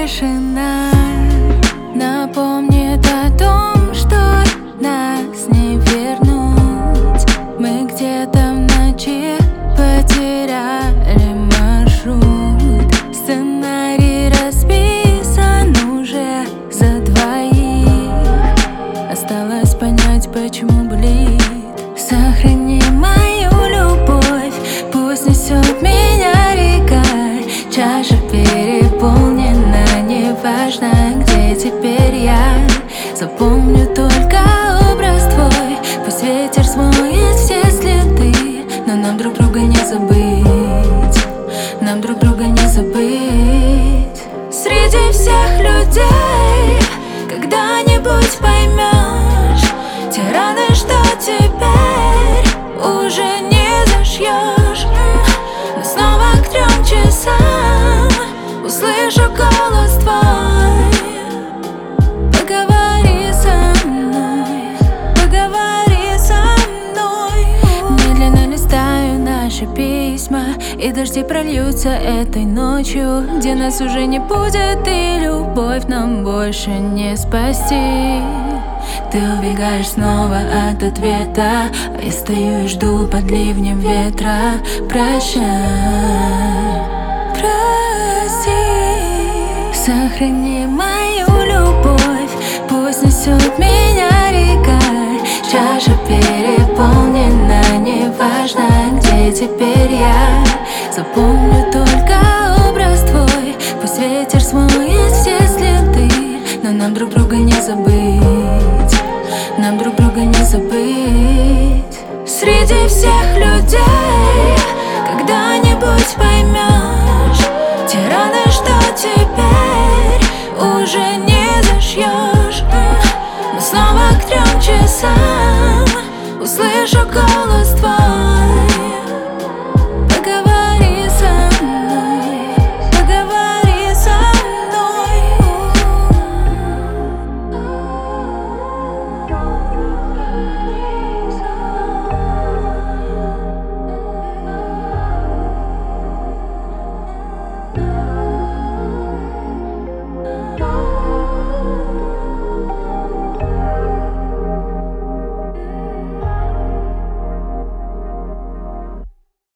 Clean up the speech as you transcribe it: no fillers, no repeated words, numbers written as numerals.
тишина напомнит о том, что нас не вернуть. Мы где-то в ночи потеряли маршрут. Сценарий расписан уже за двоих. Осталось понять, почему болит. Сохрани мою любовь, пусть несет меня река. Чаша переполнена, неважно, где теперь я. Запомню только образ твой, пусть ветер смоет все следы. Но нам друг друга не забыть, нам друг друга не забыть. Среди всех людей когда-нибудь поймешь те раны, что теперь уже не зашьешь. Но снова к 3 часам услышу голос твой. Поговори со мной, поговори со мной. Медленно листаю наши письма, и дожди прольются этой ночью, где нас уже не будет, и любовь нам больше не спасти. Ты убегаешь снова от ответа, а я стою и жду под ливнем ветра. Прощай, прости. Сохрани мою любовь, пусть несет меня река. Чаша переполнена, неважно, где теперь я. Запомню только образ твой, пусть ветер смоет все следы. Но нам друг друга не забыть, нам друг друга не забыть. Среди всех людей когда-нибудь поймешь те раны, что теперь уже не зашьешь. Но снова к 3 часам услышу голос